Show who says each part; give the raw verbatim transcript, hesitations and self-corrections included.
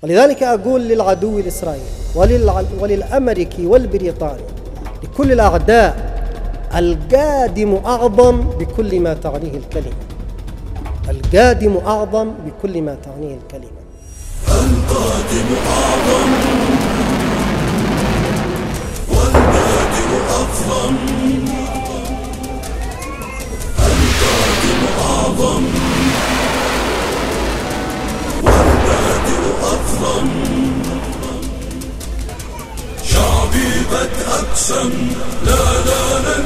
Speaker 1: ولذلك أقول للعدو الإسرائيلي ولل... وللأمريكي والبريطاني، لكل الأعداء، القادم أعظم بكل ما تعنيه الكلمة. القادم أعظم بكل ما تعنيه الكلمة.
Speaker 2: القادم أعظم والبادئ أفضل. القادم أعظم والبادئ أفضل. شعبي قد أقسم لا لا لن